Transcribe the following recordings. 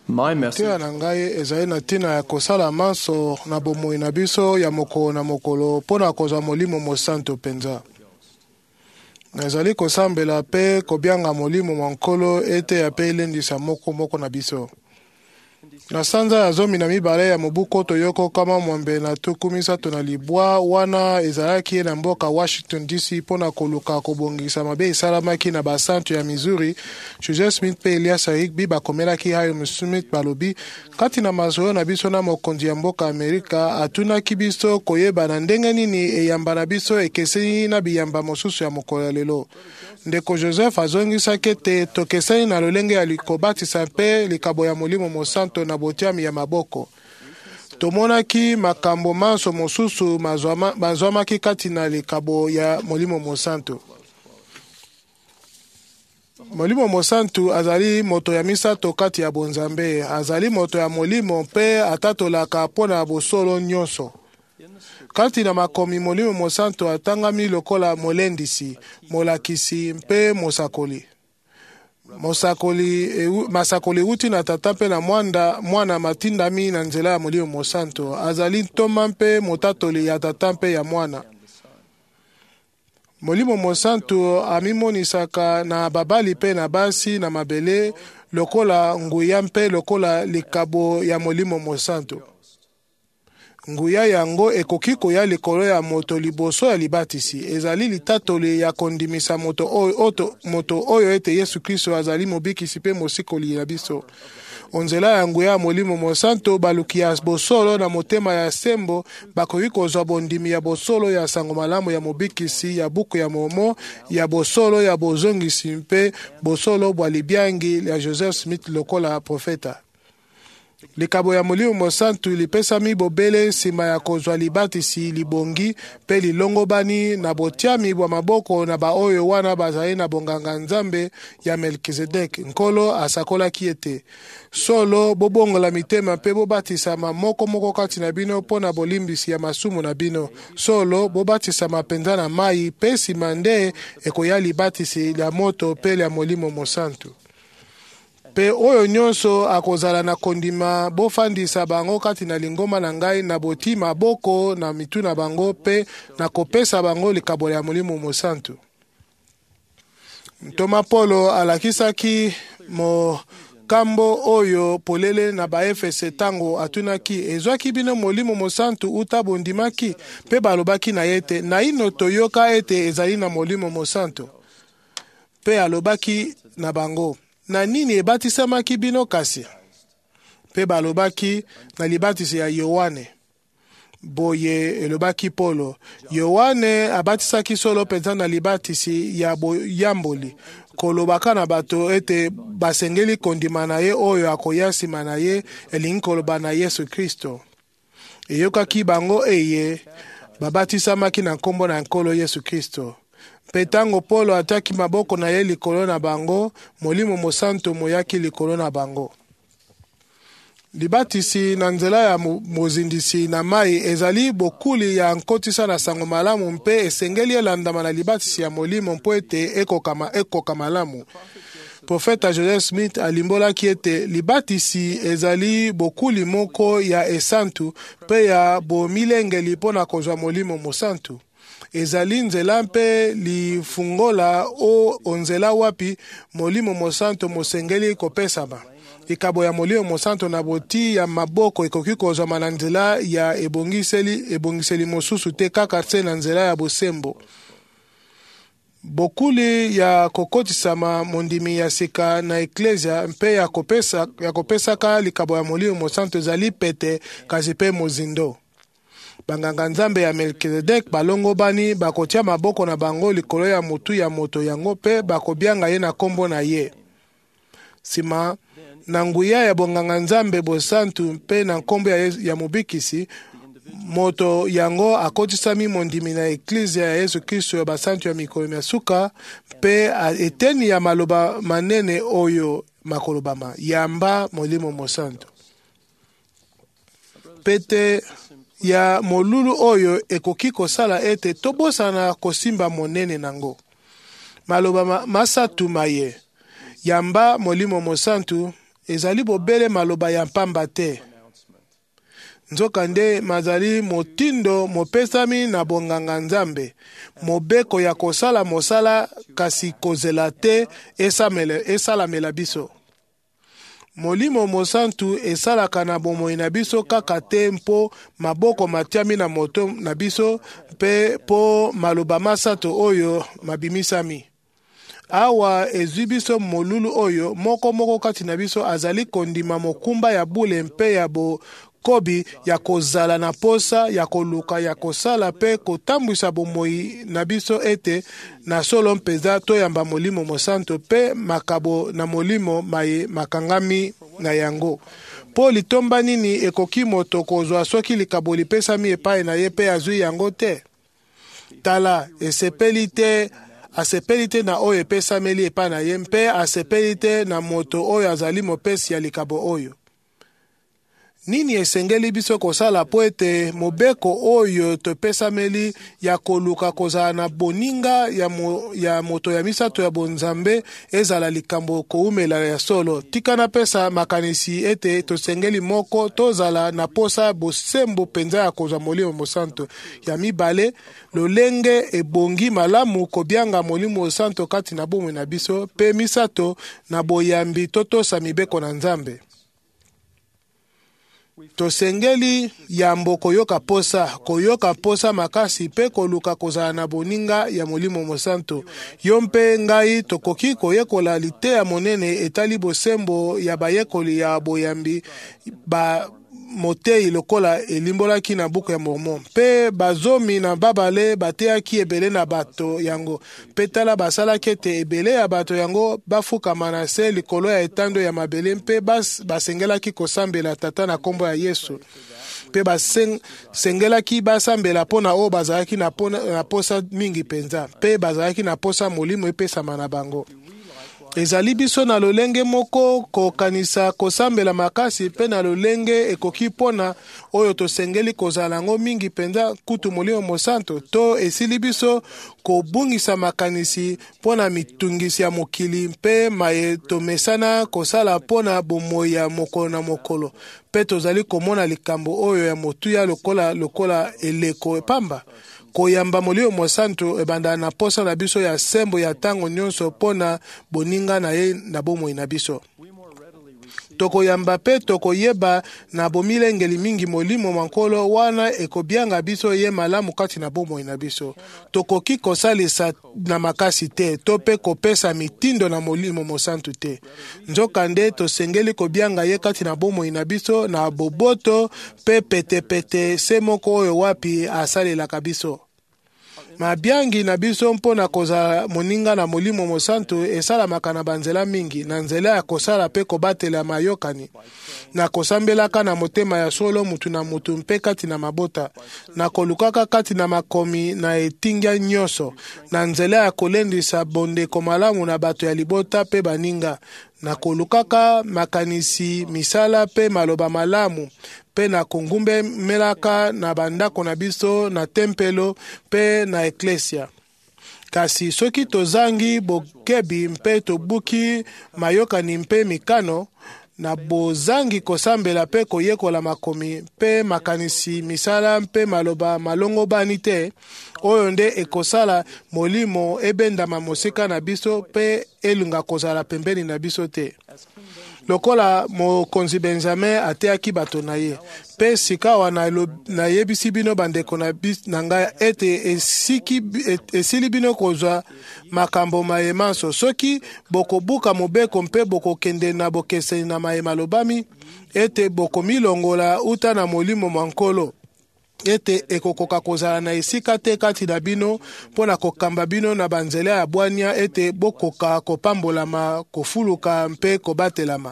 My Tia message na ngai ezali na ntina ya kosala manso na bomoi na biso ya mokolo na mokolo mpona kozwa Molimo Mosantu mpenza. Nazali kosambela mpe kobianga Molimo mwa Nkolo ete ape elendisa moko na biso. Na sanza ya 12 ya mobu koto yoko kama mwambe na tuku misato na libwa wana ezalaki na mboka Washington DC mpona koluka kobongisa mabe esalamaki na basantu ya Missouri. Joseph Smith pe Elias Rigby bakomelaki Hiram Smith balobi kati na mazolo na biso na mokonzi ya mboka Amerika atunaki biso koyeba na ndenge nini eyamba na biso ekeseni na biyamba mosusu ya mokolo ya lelo. Ndeko Joseph azongisaki ete tokeseni na lolenge ya likobatisa mpe likabo ya Molimo Mosantu na botiami ya maboko. Tomonaki makambo manso mosusu mazwamaki kati na likabo ya Molimo Mosantu. Molimo Mosantu azali moto ya misato kati ya bonzambe, azali moto ya molimo mpe atatolaka mpona bosolo nyonso. Kati na makomi Molimo Mosantu atangami lokola molendisi, molakisi mpe mosakoli. Masakoli uti na tata mpe na mwana matindami na nzela ya Molimo Mosantu. Azali ntoma mpe motatoli ya tata mpe ya mwana. Molimo Mosantu amimonisaka na babali mpe na basi na mabele lokola nguya mpe lokola likabo ya Molimo Mosantu. Nguya yango ekoki koya likolo ya moto liboso ya libatisi. Ezali litatoli ya kondimisa moto oyo ete Yesu Kristo azali mobikisi mpe mosikoli na biso. Onzela ya nguya ya Molimo Mosantu baluki ya bosolo na motema ya sembo bakoki kozwa bondimi ya bosolo ya sango malamu ya mobikisi ya buku ya momo ya bosolo ya bozongisi mpe bosolo bwa libiangi ya Joseph Smith lokola profeta. Likabo ya Molimo Mosantu lipesami bobele nsima ya kozwa libatisi libongi pe lilongobani na botiami bwa maboko na baoyo wana bazali na bonganga nzambe ya Melkizedek. Nkolo asakolaki ete solo bobongola mitema pe bobatisama moko kati na bino mpona bolimbisi ya masumu na bino. Solo bobatisama mpenza na mai pe nsima nde ekoya libatisi ya moto pe ya Molimo Mosantu. Pe oyo nyonso akozala na kondima bofandisa bango kati na lingoma na ngai na boti maboko na mitu na bango pe na kopesa bango likabo ya Molimo Mosantu. Ntoma Polo alakisaki mokambo oyo polele na baefese tango atunaki ezwaki bino Molimo Mosantu uta bondimaki pe balobaki na yete na ino toyoka ete ezali na Molimo Mosantu. Pe alobaki na bango na nini ebatisamaki bino kasi? Pe balobaki na libatisi ya Yohane. Boye elobaki Polo. Yohane abatisaki solo penza na libatisi ya boyamboli. Kolobaka na bato ete basengeli kondima na ye oyo akoya nsima na ye elingi koloba na Yesu Kristo. Eyokaki bango eye babatisamaki na nkombo na Nkolo Yesu Kristo. Petango Polo ataki maboko na ye likolo na bango, Molimo Mosantu moyaki likolo na bango. Libatisi na nzela ya mozindisi na mai ezali bokuli ya nkotisa na sango malamu mpe esengeli elandama na libatisi ya Molimo mpo ete ekoka malamu. Profeta Joseph Smith alimbolaki ete libatisi ezali bokuli moko ya esantu mpe ya bomilengeli mpona kozwa Molimo Mosantu. Ezali nzela mpe lifungola o onzela wapi Molimo Mosantu mosengeli kopesama. Likabo ya Molimo Mosantu na boti ya maboko ekoki kozwama na nzela ya ebongiseli mosusu te kaka se na nzela ya bosembo. Bokuli ya kokotisama mondimi ya sika na eklesia mpe ya kopesaka likabo ya Molimo Mosantu ezali pete kasi pe mozindo. Banganga nzambe ya Melkizedek balongo bani bakotia maboko na bango likolo ya mutu ya moto yango pe bakobianga ye na kombo na ye. Sima na nguya ya bonganga nzambe bosantu mpe na nkombo ya mobikisi moto yango akotisami mondimi na eklizia ya Yesu Kristo ya basantu ya mikolo ya suka pe eteni ya maloba manene oyo makolobama yamba Molimo Mosantu. Pete ya molulu oyo ekoki kosala ete tobosana kosimba monene nango. Maloba masatu maye yamba Molimo Mosantu ezali bobele maloba ya mpamba te. Nzokande mazali motindo mopesami na bonganga nzambe. Mobeko ya kosala mosala kasi kozela te esalamela biso. Molimo mosantu esalaka na bomoi na biso kaka te mpo maboko matiami na moto na biso pe po maloba masato oyo mabimisami. Awa ezwi biso molulu oyo moko kati na biso azali kondima mokumba ya bule mpe ya bokobi ya kozala na posa ya koluka ya kosala pe kotambwisa bomoi na biso ete na solo mpeza toyamba molimo mosanto pe makabo na molimo maye makangami na yango. Po litomba nini ekoki moto kozwa soki likabo lipesami epai na ye pe azwi yango te? Tala asepeli te na oyo epesameli epai na ye mpe asepeli te na moto oyo azali mopesi ya likabo oyo. Nini esengeli biso kosala po ete mobeko oyo topesameli ya koluka kozala na boninga ya moto ya misato ya bonzambe ezala likambo koumela ya solo. Tika na pesa makanisi ete tosengeli moko tozala na posa bosembo penza ya kozwa molimo mosanto. Ya mibale, lolenge ebongi malamu kobianga molimo mosanto kati na bomoi na biso pe misato na boyambi totosa mibeko na nzambe. Tosengeli yambo koyoka posa makasi pe koluka kozala na boninga ya molimo mosanto. Yo mpe ngai tokoki koyekola liteya monene etali bosembo ya bayekoli ya boyambi ba motei lokola elimbolaki na buku ya Mormon. Pe bazomi na babale bateaki ebele na bato yango. Pe tala basalaki ete ebele ya bato yango bafukama na se likolo ya etando ya mabele mpe basengelaki kosambela tata na kombo ya Yesu. Pe basengelaki basambela pona o bazalaki na posa mingi penza. Pe bazalaki na posa molimo epesama na bango. Ezali biso na lolenge moko kokanisa kosambela makasi pe na lolenge ekoki pona oyo tosengeli kozala ngo mingi penza kutu molimo mosanto to esili biso kobungisa makanisi pona mitungisi ya mokili mpe maye tomesana kosala pona bomoi ya mokolo na mokolo pe tozali komona likambo oyo ya motuya lokola eleko epamba. Koyamba molimo mosanto ebanda na posa na biso ya sembo ya tango nyonso pona boninga na ye na bomoi na biso. Tokoyamba pe tokoyeba na bomilengeli mingi molimo mankolo wana ekobianga biso ye malamu kati na bomoi na biso. Tokoki kosalisa na makasi te to pe kopesa mitindo na molimo mosantu te. Nzokande tosengeli kobianga ye kati na bomoi na biso na boboto pe pete se moko oyo wapi asalelaka biso. Mabiangi na biso mpona kozala moninga na molimo mosanto esalamaka na banzela mingi, na nzela ya kosala pe kobatela mayokani, na kosambelaka na motema ya solo mutu na mutu mpe kati na mabota, na kolukaka kati na makomi na etingya nyonso, na nzela ya kolendisa bondeko malamu na bato ya libota pe baninga, na kolukaka makanisi misala pe maloba malamu, pe na kongumbe melaka na bandako na biso na tempelo pe na eklesia. Kasi soki tozangi bokebi mpe tobuki mayokani mpe mikano, na bozangi kosambela pe koyekola makomi pe makanisi misala mpe maloba malongo bani te, oyo nde ekosala molimo ebendama mosika na biso pe elunga kozala pembeni na biso te. Lokola mokonzi Benjamin ateaki bato na ye, pe sikawa na yebisi bino bandeko na ngai ete esili bino kozwa makambo mayemanso. Soki bokobuka mobeko mpe bokokende na bokeseni na mayema lobami, ete bokomilongola uta na molimo mankolo, ete ekokoka kozala na esika te kati na bino mpona kokamba bino na banzela ya bwania ete bokoka kopambolama, kofuluka mpe kobatelama.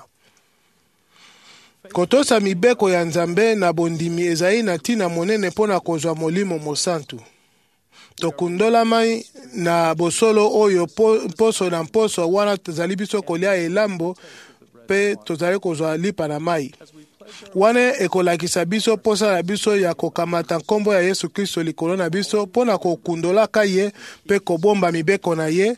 Kotosa mibeko ya nzambe na bondimi ezali na tina monene mpona kozwa molimo mosantu. Tokundolama na bosolo oyo poso na poso wana tozali biso kolia elambo pe tozali kozwa lipa na mai. Wane ekolakisa biso posa na biso ya kokamata nkombo ya Yesu Kristo likolo na biso pona kokundolaka ye pe kobomba mibeko na ye.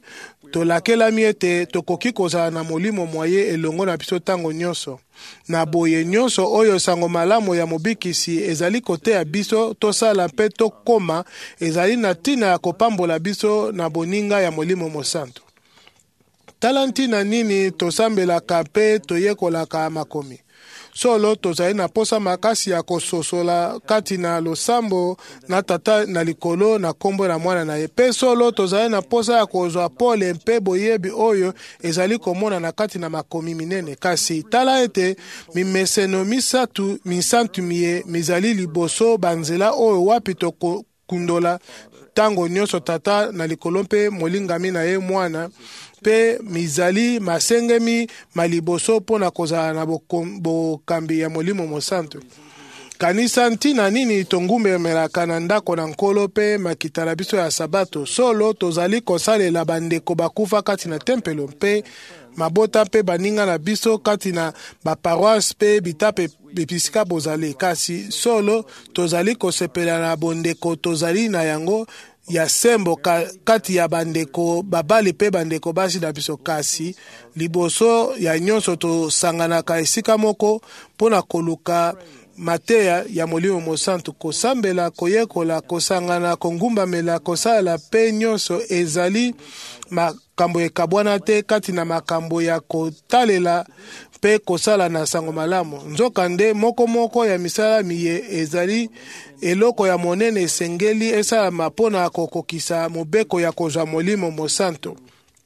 tolakelami ete tokoki kozala na molimo moye elongo na biso ntango nyonso. Na boye nyonso oyo sango malamu ya mobikisi ezali koteya biso tosala mpe tokoma ezali na ntina ya kopambola biso na boninga ya molimo mosantu. Tala ntina nini tosambelaka mpe toyekolaka makomi. Solo tozali na posa makasi ya kososola kati na losambo na tata na likolo na kombo na mwana na ye. Pe solo tozali na posa ya kozwa pole mpe boyebi oyo ezali komona na kati na makomi minene. Kasi tala ete mimeseno misantu miye mizali liboso banzela oyo wapi tokundola tango nyonso tata na likolo mpe molingami na ye mwana. Pe mizali masengemi maliboso pona kozala na bokambi ya molimo mosantu. Kanisa ntina nini tongumemelaka na ndako na nkolo pe makitala biso ya sabato. Solo tozali kosalela bandeko bakufa kati na tempelo mpe mabota mpe baninga na biso kati na baparoise mpe bitape bisika bozali. Kasi solo tozali kosepela na bondeko tozali na yango ya sembo kati ya bandeko babali pe bandeko basi na biso. Kasi liboso ya nyonso tosanganaka esika moko pona koluka mateya ya molimo mosantu, kosambela, koyekola, kosangana, kongumbamela, kosala pe nyonso ezali makambo ekabwana te kati na makambo ya kotalela pe kosala na sango malamu. Nzokande moko ya misala miye ezali eloko ya monene esengeli esalama mpona kokokisa mobeko ya kozwa molimo mosantu.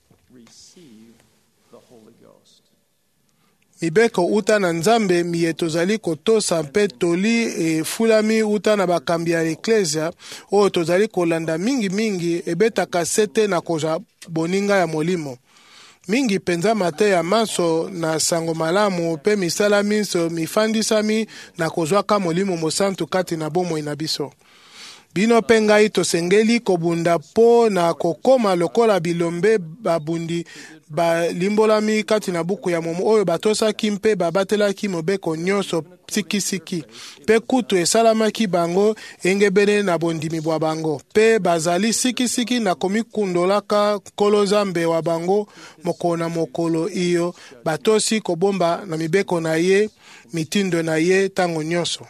Mibeko uta na nzambe miye tozali kotosa mpe toli efulami uta na bakambi ya eklesia oyo tozali kolanda mingi ebetaka sete na kozwa boninga ya molimo. Mingi penza mate ya maso na sango malamu pe misala minso mifandisami na kozwaka molimo mosantu kati na bomoi na biso. Bino pe ngai tosengeli kobunda po na kokoma lokola bilombe babundi balimbolami kati na buku ya momo oyo batosaki mpe babatelaki mobeko nyonso sikisiki. Pe kutu esalamaki bango engebene na bondimi bwa bango. Pe bazali sikisiki na komikundolaka nkolo Nzambe wa bango mokolo na mokolo iyo batosi kobomba na mibeko na ye, mitindo na ye tango nyonso.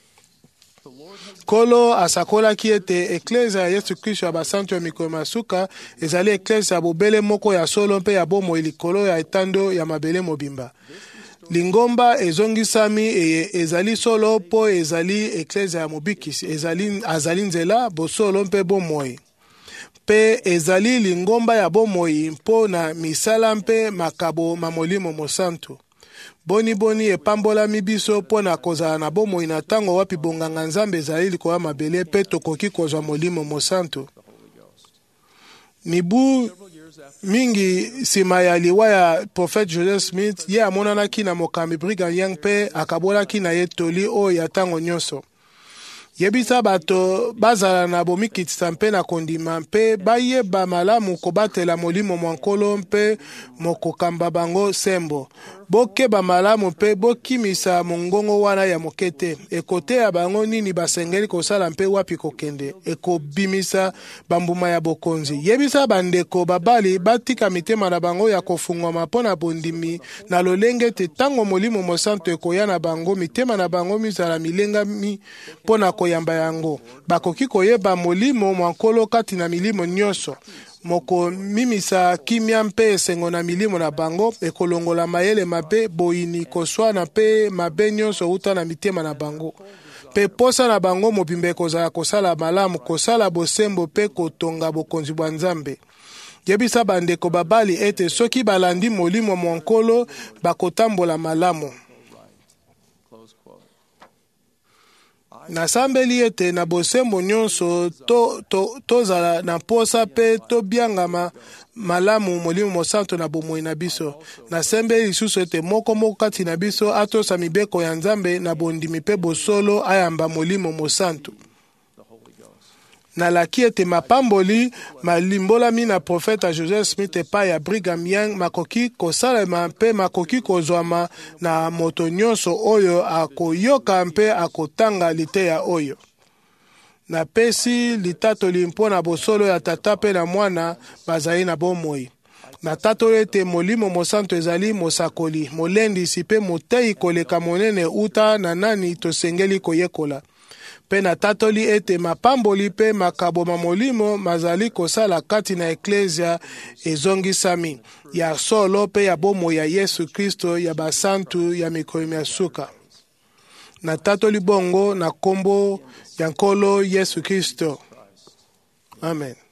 Kolo asakolaki ete eklesia ya Yesu Kristo ya basantu ya mikolo masuka ezali eklesia ya bobele moko ya solo mpe ya bomoi likolo ya etando ya mabele mobimba. Lingomba ezongisami ezali solo po ezali eklesia ya mobikisi, azali nzela bosolo mpe bomoi. Pe ezali lingomba ya bomoi mpo na misala mpe makabo mamolimo mosantu. Boni epambolami biso mpo na kozala na bomoi na tango wapi bonganga Nzambe ezali likolo ya mabele pe tokoki kozwa molimo mosantu. Mibu mingi nsima ya liwa ya Prophet Joseph Smith ye amonanaki na mokambi Brigham Young pe akabolaki na ye toli oyo ya tango nyonso. Yebisa bato bazala na bomikitisa mpe na kondima mpe bayeba malamu kobatela molimo mwankolo mpe mokokamba bango sembo. Bokeba malamu mpe bokimisa mongongo wana ya mokete. Ekote ya bango nini basengeli kosala mpe wapi kokende. Ekobimisa bambuma ya bokonzi. Yebisa bandeko babali batika mitema na bango ya kofungwama mpona bondimi na lolenge te tango molimo mosantu ekoya na bango mitema na bango mizala milengami mpona koyamba yango. Bakoki koyeba molimo mwankolo kati na milimo nyonso. Moko mimisa kimia mpe esengo na milimo na bango ekolongola mayele mabe boyini koswana mpe mabe nyonso uta na mitema na bango. Pe posa na bango mobimbe kozala kosala malamu, kosala bosembo pe kotonga bokonzi bwa Nzambe. Yebisa bandeko babali ete soki balandi molimo mwankolo bakotambola malamu. Nasambeli ete na bosembo nyonso tozala na posa pe tobiangama malamu molimo mosantu na bomoi na biso. Nasambeli lisusu ete moko kati na biso atosa mibeko ya Nzambe na bondimi pe bosolo ayamba molimo mosantu. Nalaki ete mapamboli malimbolami na profeta Joseph Smith epai ya Brigham Young makoki kosalema mpe makoki kozwama na moto nyonso oyo akoyoka mpe akotanga liteya oyo. Napesi litatoli mpona bosolo ya tata pe na mwana bazali na bomoi. natatoli ete molimo mosantu ezali mosakoli molendisi mpe motei koleka monene uta na nani tosengeli koyekola. Mpe natatoli ete mapamboli mpe makabo molimo mazali kosala kati na eklezia ezongisami ya solo mpe ya bomoi ya Yesu Kristo ya basantu ya mikolo ya suka. Natatoli bongo na kombo ya Nkolo Yesu Kristo. Amen.